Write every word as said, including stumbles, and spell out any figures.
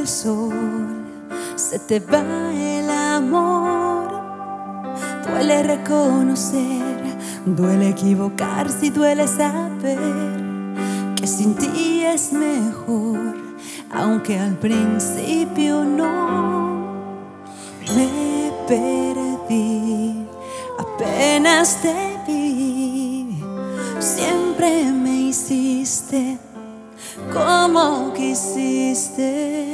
sol, se te va el amor. Duele reconocer, duele equivocarse y duele saber que sin ti es mejor, aunque al principio no. Me perdí, apenas te vi, siempre me hiciste como quisiste.